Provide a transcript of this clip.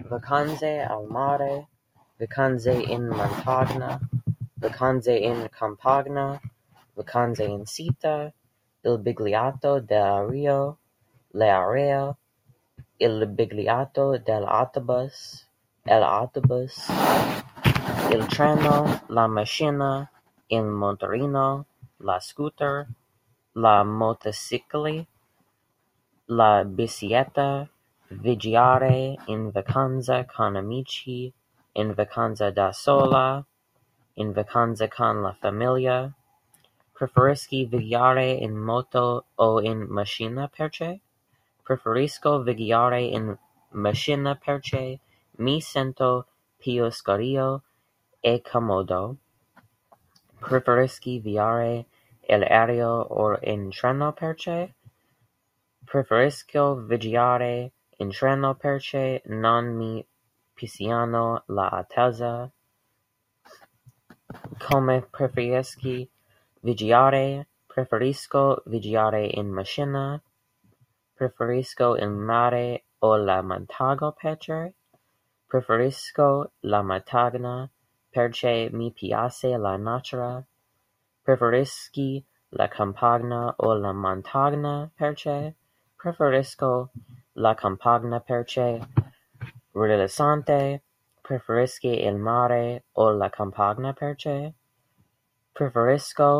Vacanze al mare, vacanze in montagna, vacanze in campagna, vacanze in città, il biglietto dell'aereo, l'aereo, il biglietto dell'autobus, l'autobus, il treno, la macchina, il motorino, la scooter, la motocicli, la bicicletta, viaggiare in vacanza con amici, in vacanza da sola, in vacanza con la famiglia. Preferisci viaggiare in moto o in macchina perché? Preferisco viaggiare in macchina perché mi sento più sicuro e comodo. Preferisci viaggiare all'aereo o in treno perché? Preferisco viaggiare in treno perché non mi piacciono le attese. Come preferisci viaggiare? Preferisco viaggiare in macchina. Preferisco il mare o la montagna perché? Preferisco la montagna perché mi piace la natura. Preferisci la campagna o la montagna perché? Preferisco la campagna perché rilassante. Preferisci il mare o la campagna perché? Preferisco